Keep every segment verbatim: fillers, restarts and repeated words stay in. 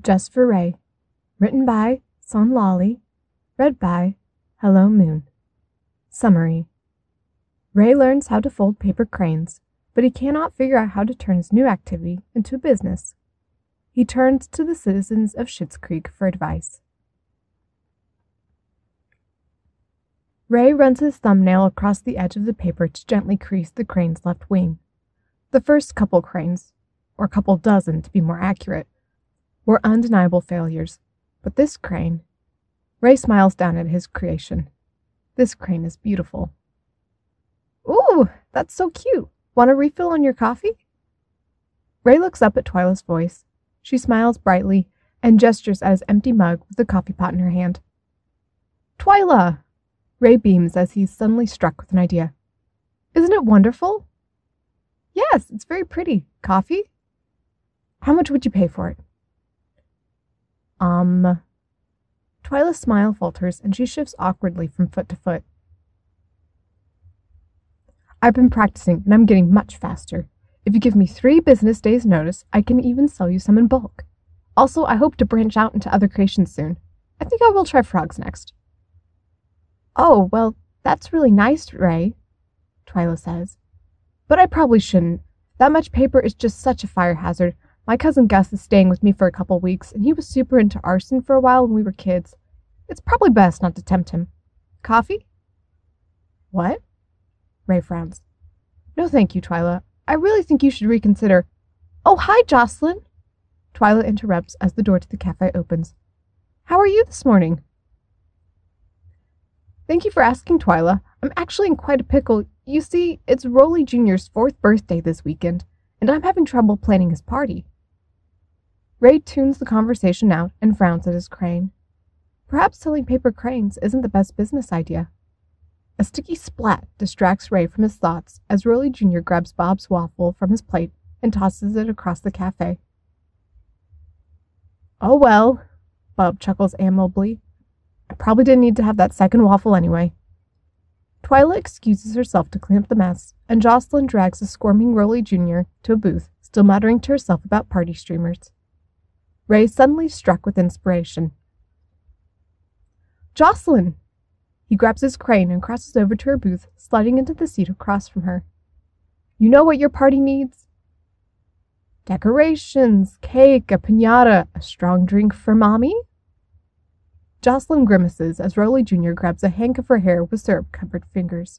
Just for Ray. Written by Son Lolly. Read by Hello Moon. Summary. Ray learns how to fold paper cranes, but he cannot figure out how to turn his new activity into a business. He turns to the citizens of Schitt's Creek for advice. Ray runs his thumbnail across the edge of the paper to gently crease the crane's left wing. The first couple cranes, or couple dozen to be more accurate, were undeniable failures, but this crane... Ray smiles down at his creation. This crane is beautiful. Ooh, that's so cute. Want a refill on your coffee? Ray looks up at Twyla's voice. She smiles brightly and gestures at his empty mug with the coffee pot in her hand. Twyla! Ray beams as he's suddenly struck with an idea. Isn't it wonderful? Yes, it's very pretty. Coffee? How much would you pay for it? Um... Twyla's smile falters, and she shifts awkwardly from foot to foot. I've been practicing, and I'm getting much faster. If you give me three business days' notice, I can even sell you some in bulk. Also, I hope to branch out into other creations soon. I think I will try frogs next. Oh, well, that's really nice, Ray, Twyla says. But I probably shouldn't. That much paper is just such a fire hazard. My cousin Gus is staying with me for a couple weeks, and he was super into arson for a while when we were kids. It's probably best not to tempt him. Coffee? What? Ray frowns. No thank you, Twyla. I really think you should reconsider. Oh, hi, Jocelyn! Twyla interrupts as the door to the cafe opens. How are you this morning? Thank you for asking, Twyla. I'm actually in quite a pickle. You see, it's Rolly Junior's fourth birthday this weekend, and I'm having trouble planning his party. Ray tunes the conversation out and frowns at his crane. Perhaps selling paper cranes isn't the best business idea. A sticky splat distracts Ray from his thoughts as Rolly Junior grabs Bob's waffle from his plate and tosses it across the cafe. Oh well, Bob chuckles amiably. I probably didn't need to have that second waffle anyway. Twyla excuses herself to clean up the mess, and Jocelyn drags a squirming Rolly Junior to a booth, still muttering to herself about party streamers. Ray suddenly struck with inspiration. Jocelyn! He grabs his crane and crosses over to her booth, sliding into the seat across from her. You know what your party needs? Decorations, cake, a piñata, a strong drink for Mommy? Jocelyn grimaces as Rolly Junior grabs a hank of her hair with syrup-covered fingers.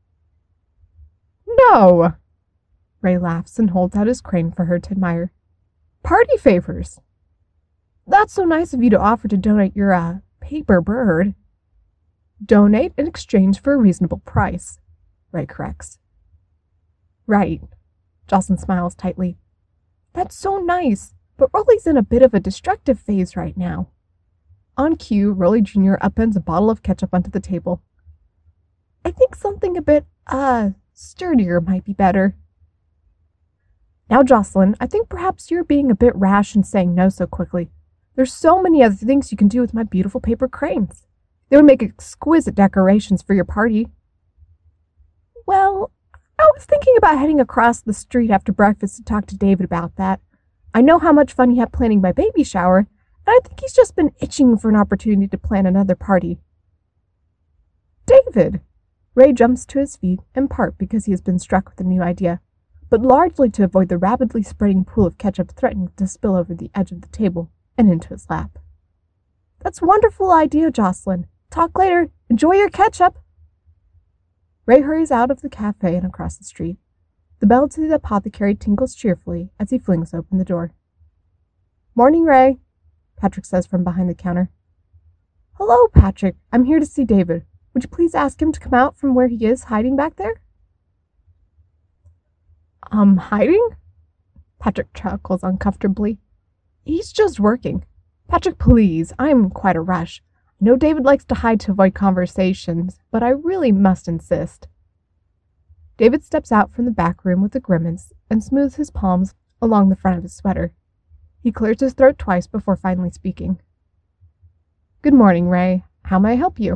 No! Ray laughs and holds out his crane for her to admire. Party favors! That's so nice of you to offer to donate your, uh, paper bird. Donate in exchange for a reasonable price, Ray corrects. Right. Jocelyn smiles tightly. That's so nice, but Rolly's in a bit of a destructive phase right now. On cue, Rolly Junior upends a bottle of ketchup onto the table. I think something a bit, uh, sturdier might be better. Now, Jocelyn, I think perhaps you're being a bit rash in saying no so quickly. There's so many other things you can do with my beautiful paper cranes. They would make exquisite decorations for your party. Well, I was thinking about heading across the street after breakfast to talk to David about that. I know how much fun he had planning my baby shower, and I think he's just been itching for an opportunity to plan another party. David! Ray jumps to his feet, in part because he has been struck with a new idea, but largely to avoid the rapidly spreading pool of ketchup threatening to spill over the edge of the table and into his lap. That's a wonderful idea, Jocelyn. Talk later. Enjoy your ketchup. Ray hurries out of the cafe and across the street. The bell to the apothecary tinkles cheerfully as he flings open the door. Morning, Ray, Patrick says from behind the counter. Hello, Patrick. I'm here to see David. Would you please ask him to come out from where he is hiding back there? Um, hiding? Patrick chuckles uncomfortably. He's just working. Patrick, please. I'm in quite a rush. I know David likes to hide to avoid conversations, but I really must insist. David steps out from the back room with a grimace and smooths his palms along the front of his sweater. He clears his throat twice before finally speaking. Good morning, Ray. How may I help you?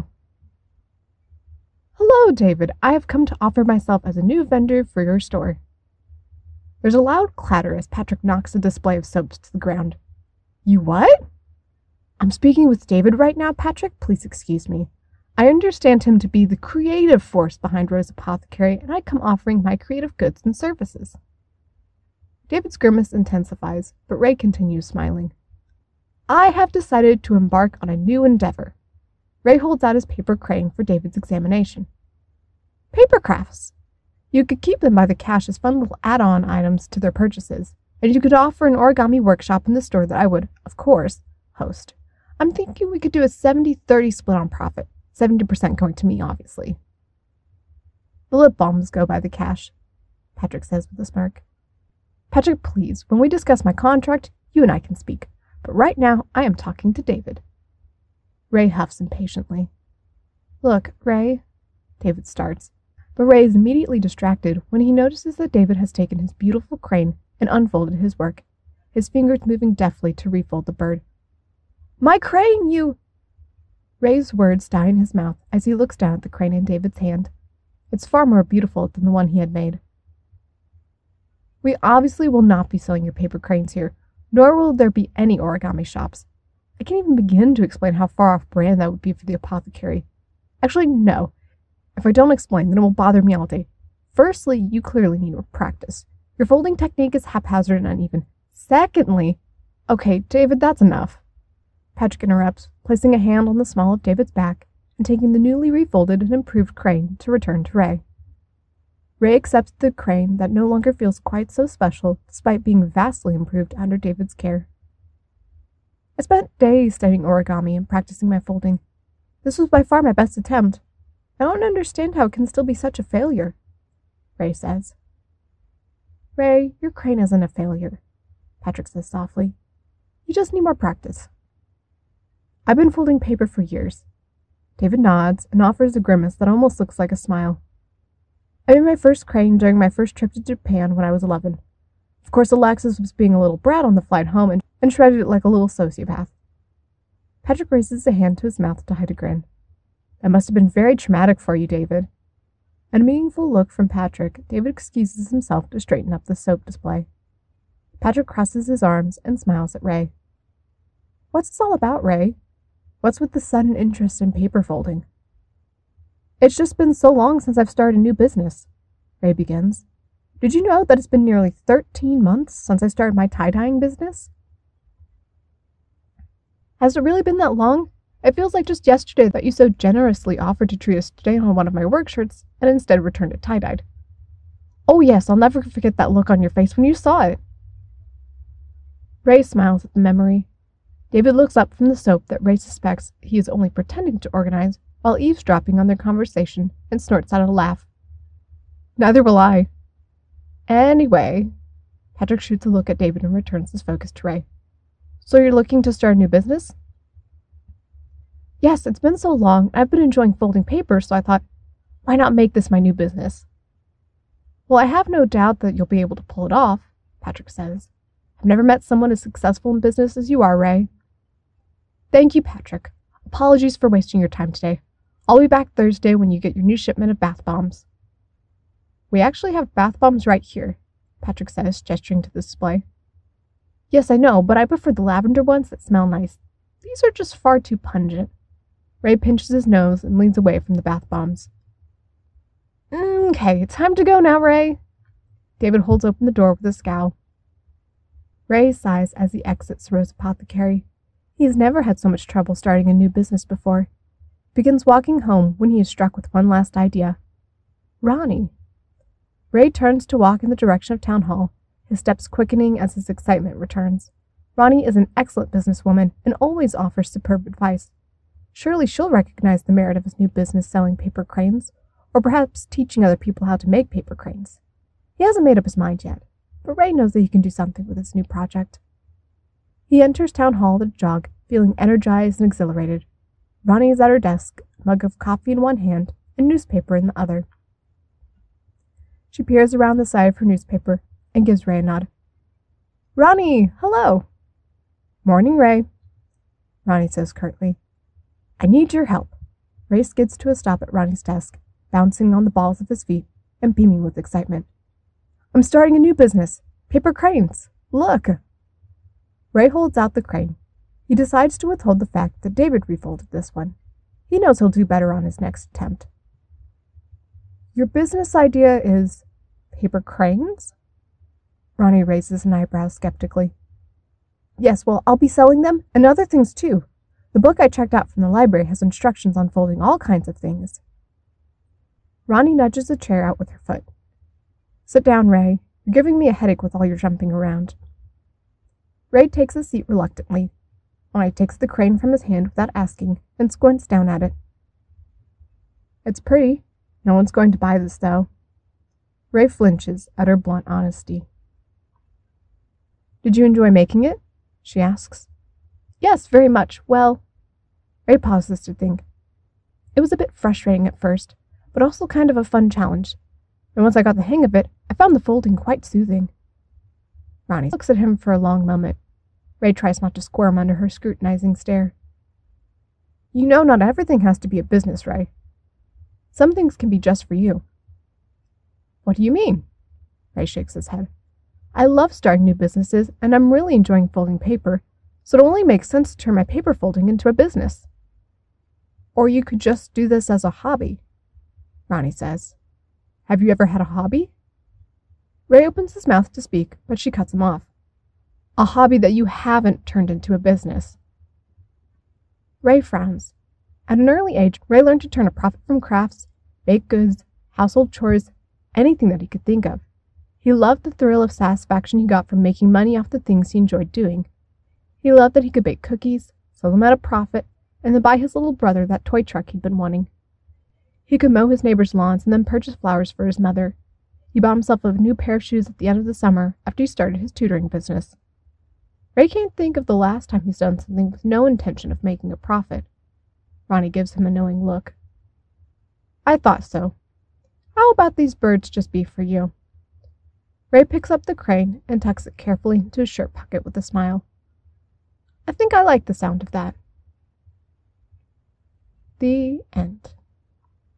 Hello, David. I have come to offer myself as a new vendor for your store. There's a loud clatter as Patrick knocks a display of soaps to the ground. You what? I'm speaking with David right now, Patrick. Please excuse me. I understand him to be the creative force behind Rose Apothecary, and I come offering my creative goods and services. David's grimace intensifies, but Ray continues smiling. I have decided to embark on a new endeavor. Ray holds out his paper crane for David's examination. Paper crafts. You could keep them by the cash as fun little add-on items to their purchases, and you could offer an origami workshop in the store that I would, of course, host. I'm thinking we could do a seventy thirty split on profit, seventy percent going to me, obviously. The lip balms go by the cash, Patrick says with a smirk. Patrick, please, when we discuss my contract, you and I can speak, but right now I am talking to David. Ray huffs impatiently. Look, Ray, David starts, but Ray is immediately distracted when he notices that David has taken his beautiful crane and unfolded his work, his fingers moving deftly to refold the bird. My crane, you... Ray's words die in his mouth as he looks down at the crane in David's hand. It's far more beautiful than the one he had made. We obviously will not be selling your paper cranes here, nor will there be any origami shops. I can't even begin to explain how far off brand that would be for the apothecary. Actually, no. If I don't explain, then it will bother me all day. Firstly, you clearly need more practice. Your folding technique is haphazard and uneven. Secondly, okay, David, that's enough. Patrick interrupts, placing a hand on the small of David's back and taking the newly refolded and improved crane to return to Ray. Ray accepts the crane that no longer feels quite so special despite being vastly improved under David's care. I spent days studying origami and practicing my folding. This was by far my best attempt. I don't understand how it can still be such a failure, Ray says. Ray, your crane isn't a failure, Patrick says softly. You just need more practice. I've been folding paper for years. David nods and offers a grimace that almost looks like a smile. I made my first crane during my first trip to Japan when I was eleven. Of course, Alexis was being a little brat on the flight home and, and shredded it like a little sociopath. Patrick raises a hand to his mouth to hide a grin. That must have been very traumatic for you, David. At a meaningful look from Patrick, David excuses himself to straighten up the soap display. Patrick crosses his arms and smiles at Ray. What's this all about, Ray? What's with the sudden interest in paper folding? It's just been so long since I've started a new business, Ray begins. Did you know that it's been nearly thirteen months since I started my tie-dyeing business? Has it really been that long? It feels like just yesterday that you so generously offered to treat a stain on one of my work shirts and instead returned it tie-dyed. Oh yes, I'll never forget that look on your face when you saw it. Ray smiles at the memory. David looks up from the soap that Ray suspects he is only pretending to organize while eavesdropping on their conversation and snorts out a laugh. Neither will I. Anyway, Patrick shoots a look at David and returns his focus to Ray. So you're looking to start a new business? Yes, it's been so long. I've been enjoying folding paper, so I thought, why not make this my new business? Well, I have no doubt that you'll be able to pull it off, Patrick says. I've never met someone as successful in business as you are, Ray. Thank you, Patrick. Apologies for wasting your time today. I'll be back Thursday when you get your new shipment of bath bombs. We actually have bath bombs right here, Patrick says, gesturing to the display. Yes, I know, but I prefer the lavender ones that smell nice. These are just far too pungent. Ray pinches his nose and leans away from the bath bombs. Okay, time to go now, Ray. David holds open the door with a scowl. Ray sighs as he exits Rose Apothecary. He has never had so much trouble starting a new business before. He begins walking home when he is struck with one last idea. Ronnie. Ray turns to walk in the direction of Town Hall, his steps quickening as his excitement returns. Ronnie is an excellent businesswoman and always offers superb advice. Surely she'll recognize the merit of his new business selling paper cranes, or perhaps teaching other people how to make paper cranes. He hasn't made up his mind yet, but Ray knows that he can do something with his new project. He enters Town Hall at a jog, feeling energized and exhilarated. Ronnie is at her desk, a mug of coffee in one hand and newspaper in the other. She peers around the side of her newspaper and gives Ray a nod. Ronnie, hello. Morning, Ray, Ronnie says curtly. I need your help. Ray skids to a stop at Ronnie's desk, bouncing on the balls of his feet and beaming with excitement. I'm starting a new business. Paper cranes. Look. Ray holds out the crane. He decides to withhold the fact that David refolded this one. He knows he'll do better on his next attempt. Your business idea is paper cranes? Ronnie raises an eyebrow skeptically. Yes, well, I'll be selling them, and other things too. The book I checked out from the library has instructions on folding all kinds of things. Ronnie nudges a chair out with her foot. Sit down, Ray. You're giving me a headache with all your jumping around. Ray takes a seat reluctantly. Ronnie takes the crane from his hand without asking and squints down at it. It's pretty. No one's going to buy this, though. Ray flinches at her blunt honesty. Did you enjoy making it? She asks. Yes, very much. Well, Ray pauses to think. It was a bit frustrating at first, but also kind of a fun challenge. And once I got the hang of it, I found the folding quite soothing. Ronnie looks at him for a long moment. Ray tries not to squirm under her scrutinizing stare. You know not everything has to be a business, Ray. Some things can be just for you. What do you mean? Ray shakes his head. I love starting new businesses, and I'm really enjoying folding paper, so it only makes sense to turn my paper folding into a business. Or you could just do this as a hobby, Ronnie says. Have you ever had a hobby? Ray opens his mouth to speak, but she cuts him off. A hobby that you haven't turned into a business. Ray frowns. At an early age, Ray learned to turn a profit from crafts, baked goods, household chores, anything that he could think of. He loved the thrill of satisfaction he got from making money off the things he enjoyed doing. He loved that he could bake cookies, sell them at a profit, and then buy his little brother that toy truck he'd been wanting. He could mow his neighbors' lawns and then purchase flowers for his mother. He bought himself a new pair of shoes at the end of the summer after he started his tutoring business. Ray can't think of the last time he's done something with no intention of making a profit. Ronnie gives him a knowing look. I thought so. How about these birds just be for you? Ray picks up the crane and tucks it carefully into his shirt pocket with a smile. I think I like the sound of that. The end.